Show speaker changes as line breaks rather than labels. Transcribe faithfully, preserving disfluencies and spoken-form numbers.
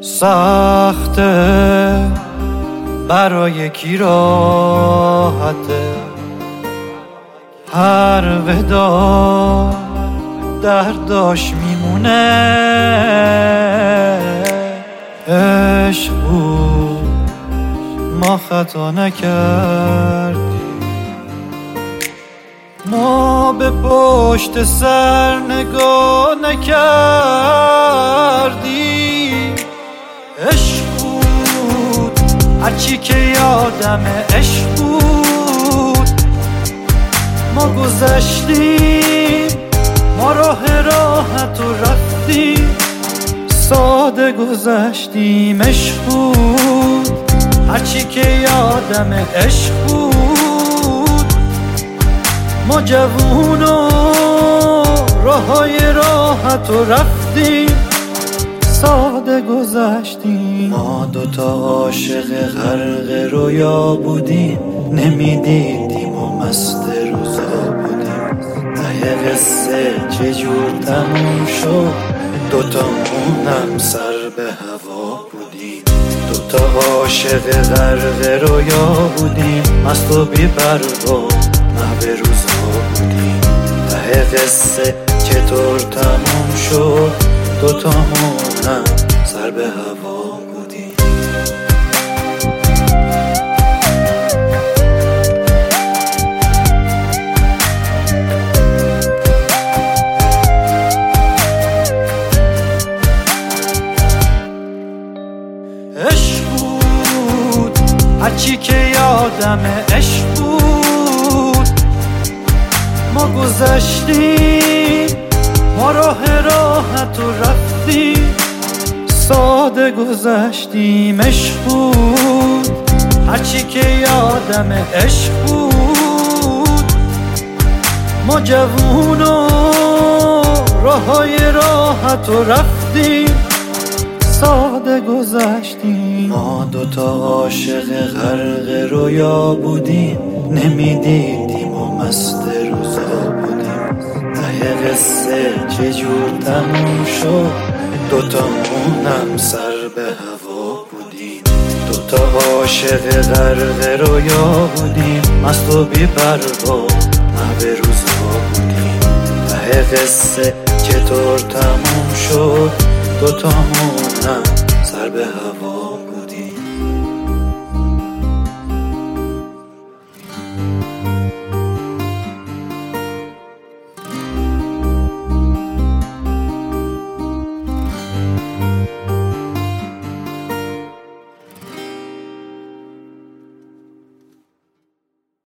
سخته برای کی راحته، هر ودا درداش میمونه. عشق بود ما خطا نکردیم، ما به پشت سر نگاه نکردیم. عشق بود هرچی که یادمه، عشق بود ما گذشتیم، ما راه راحت و رفتیم، ساده گذشتیم. عشق بود هرچی که یادمه، عشق بود ما جوون و راههای راحت و رفتیم، ساده گذشتیم. ما دوتا عاشق غرق رویا بودیم، نمیدیدیم و مست روزا بودیم. ته قصه چجور تموم شد، دوتامونم سر به هوا بودیم. دوتا عاشق غرق رویا بودیم، مست و بی پروا محو روزا بودیم. ته قصه چطور تموم شد، دوتامونم سر به هوا بودیم. عشق بود هرچی که یادمه، عشق بود ما گذشتیم، ما راه راحت و رفتیم، ساده گذشتیم. عشق بود هرچی که یادمه، عشق بود ما جوون و راههای راحت و رفتیم، ساده گذشتیم. ما دوتا عاشق غرق رویا بودیم، نمیدیدیم و مست روزا بودیم. ته قصه چجور تموم شد، دوتامونم سر به هوا بودیم. دوتا عاشق غرق رویا بودیم، مست و بی پروا محو روزا بودیم. ته قصه چطور تموم شد، دوتامونم سر به هوا